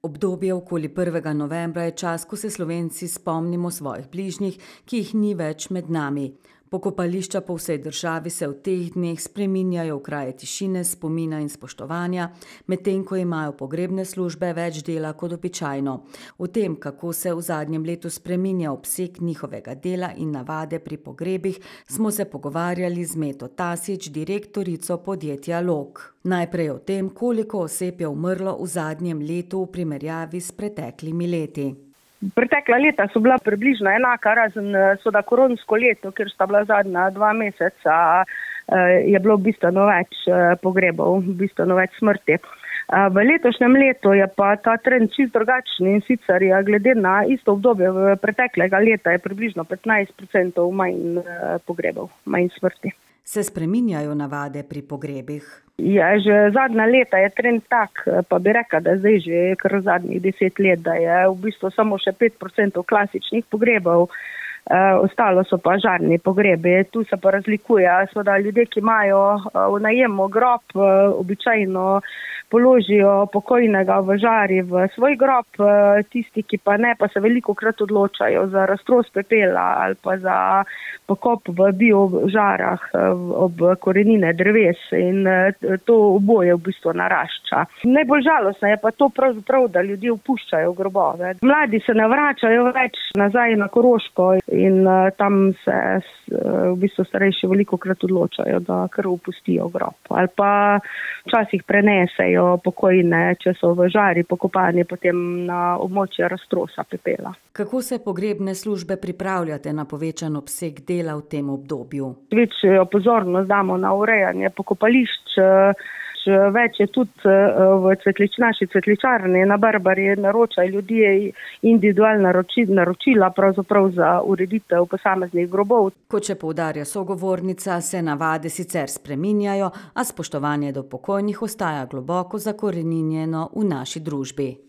Obdobje okoli 1. novembra je čas, ko se Slovenci spomnimo svojih bližnjih, ki jih ni več med nami. Pokopališča po vsej državi se v teh dneh spreminjajo v kraje tišine, spomina in spoštovanja, medtem ko imajo pogrebne službe več dela kot običajno. O tem, kako se v zadnjem letu spreminja obseg njihovega dela in navade pri pogrebih, smo se pogovarjali z Meto Tasič, direktorico podjetja Log. Najprej o tem, koliko oseb je umrlo v zadnjem letu v primerjavi s preteklimi leti. Pretekla leta so bila približno enaka, razen koronsko leto, kjer sta bila zadnja 2 meseca, je bilo bistveno več pogrebov, bistveno več smrti. V letošnjem letu je pa ta trend čisto drugačen, in sicer je glede na isto obdobje preteklega leta je približno 15% manj pogrebov, manj smrti. Se spreminjajo navade pri pogrebih? Ja, že zadnja leta je trend tak, pa bi rekla, da zdaj že kar zadnjih 10 let, da je v bistvu samo še 5% klasičnih pogrebov, ostalo so pa žarni pogrebi. Tu se pa razlikuje, seveda ljudje, ki imajo v najemu grob, običajno položijo pokojnega v žari v svoj grob, tisti, ki pa ne, pa se velikokrat odločajo za raztros pepela ali pa za pokop v biožarah ob korenine dreves, in to oboje v bistvu narašča. Najbolj žalostno je pa to pravzaprav, da ljudje opuščajo grobove. Mladi se ne vračajo več nazaj na Koroško in tam se v bistvu starejši velikokrat odločajo, da kar opustijo grob. Ali pa včasih prenesejo pokojne, če so v žari pokopani, potem na območje raztrosa pepela. Kako se pogrebne službe pripravljate na povečan obseg dela v tem obdobju? Večjo pozornost damo na urejanje pokopališč. Več je tudi v naši cvetličarni na Barbari naročajo ljudje individualna naročila pravzaprav za ureditev posameznih grobov. Kot še poudarja sogovornica, se navade sicer spreminjajo, a spoštovanje do pokojnih ostaja globoko zakoreninjeno v naši družbi.